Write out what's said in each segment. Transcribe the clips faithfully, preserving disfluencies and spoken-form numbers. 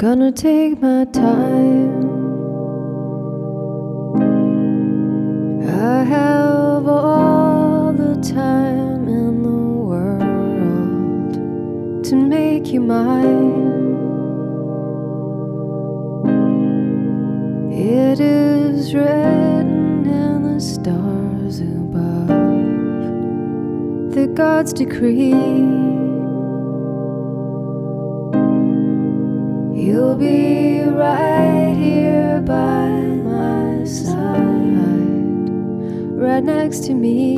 Gonna take my time. I have all the time in the world to make you mine. It is written in the stars above, the God's decree. You'll be right here by my side, right next to me.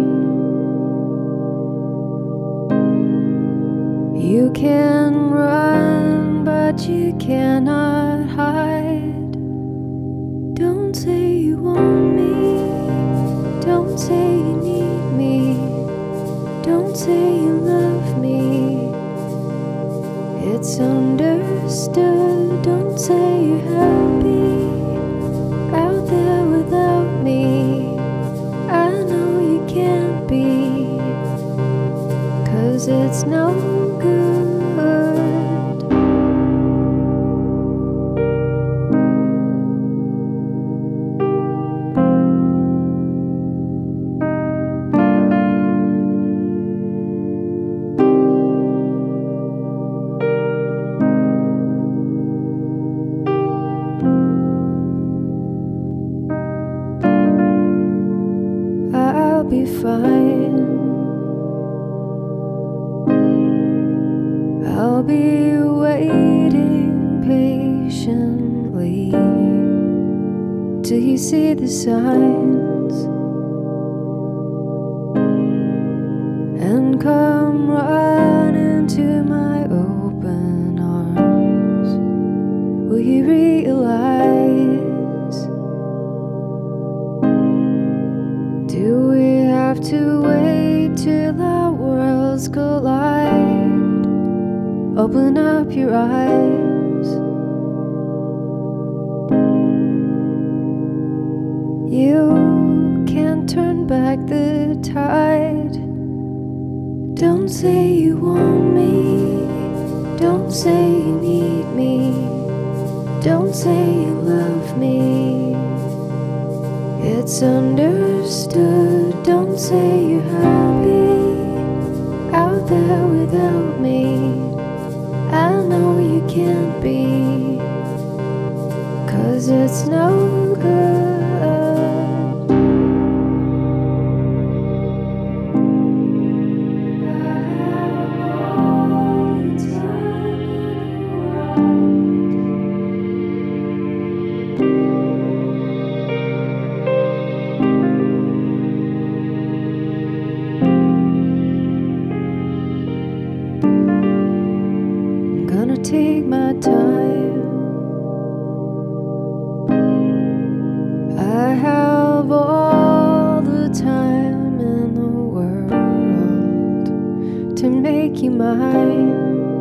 You can run, but you cannot hide. Don't say you want me, don't say you need me, don't say you love me. It's understood, don't say you're happy out there without me. I know you can't be, 'cause it's no good. I'll be fine. I'll be waiting patiently till you see the signs and come running to my open arms. Will you realize? Do we have to wait till our worlds collide? Open up your eyes. You can't turn back the tide. Don't say you want me, don't say you need me, don't say you love me. It's understood, don't say you're happy out there without me. I know you can't be, 'cause it's no good. I have all the time in the Gonna take my time. I have all the time in the world to make you mine.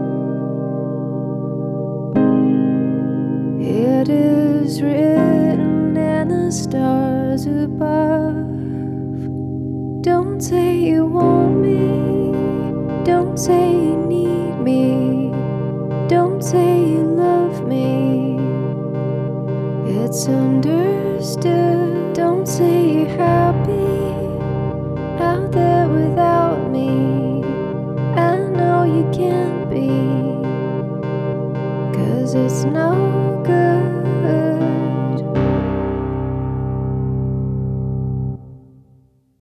It is written in the stars above. Don't say you want me, don't say you need me, don't say you love me. It's understood, don't say you're happy out there without me. I know you can't be, 'cause it's no good.